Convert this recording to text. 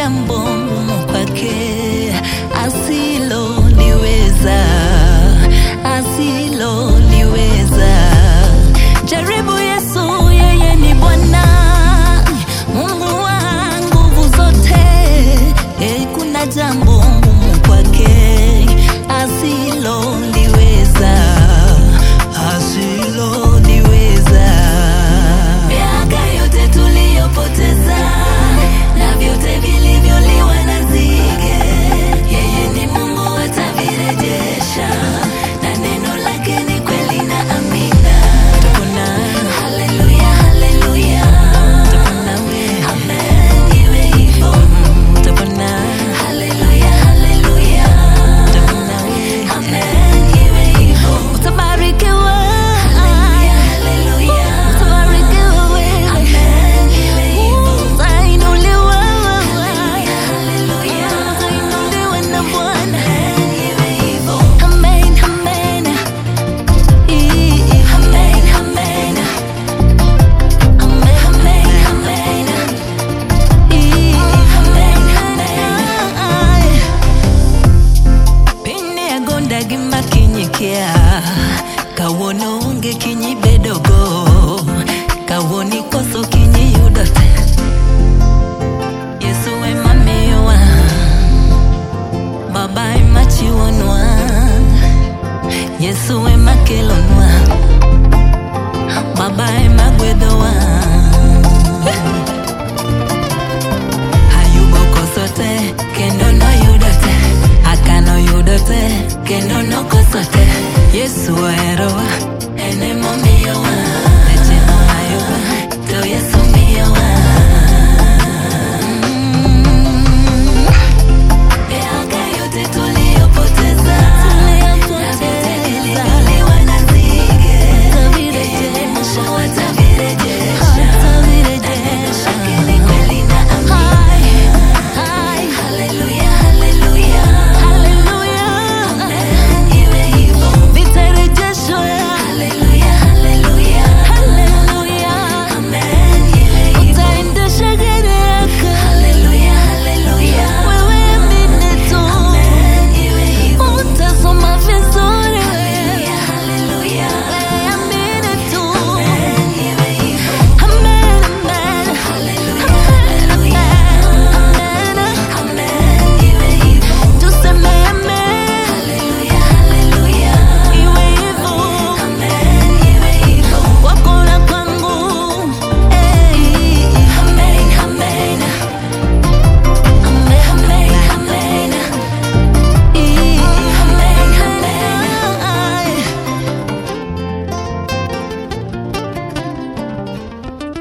jambo ngumu kwake, asiloliweza, asiloliweza. Jaribu Yesu, yeye ni Bwana, Mungu wa nguvu zote. Kuna jambo ngumu kwake, asiloliweza, asiloliweza. Miaka yote tuliyopoteza na vyote vilivyoliwa na nzige, yeye ni Mungu atavirejesha, na neno lake ni kweli na amina. Haleluya, haleluya, amen, iwe hivyo. Haleluya, haleluya, amen, iwe hivyo. Utabarikiwa, haleluya, haleluya, utabarikiwa wewe, amen, iwe hivyo. Utainuliwa, haleluya, haleluya, utainuliwa na Bwana, amen, iwe hivyo. Amen, amen, amen, amen, Pine agonda gima kinyikea, kawono unge kinyi bedogo, kawoni koso kinyi yudote. Yesu ema miwa, baba ema chiwonwa, Yesu ema kelonwa, baba ema gwedowa. Ayubo kosote, kendo no yudote, akano yudote, kendo no kosote. Yesu erowa,